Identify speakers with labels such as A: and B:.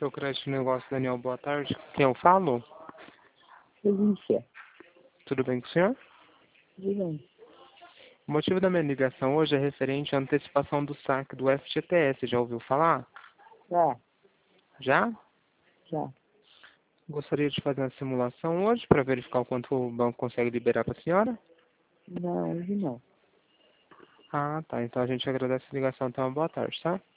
A: Seu crédito negócio, Daniel, boa tarde. Quem eu falo?
B: Felícia.
A: Tudo bem com o senhor?
B: Tudo bem.
A: O motivo da minha ligação hoje é referente à antecipação do saque do FGTS. Já ouviu falar?
B: Já,
A: Já?
B: já.
A: Gostaria de fazer uma simulação hoje para verificar o quanto o banco consegue liberar para a senhora?
B: Não, hoje não.
A: Ah, tá. Então a gente agradece a ligação. Então, boa tarde, tá?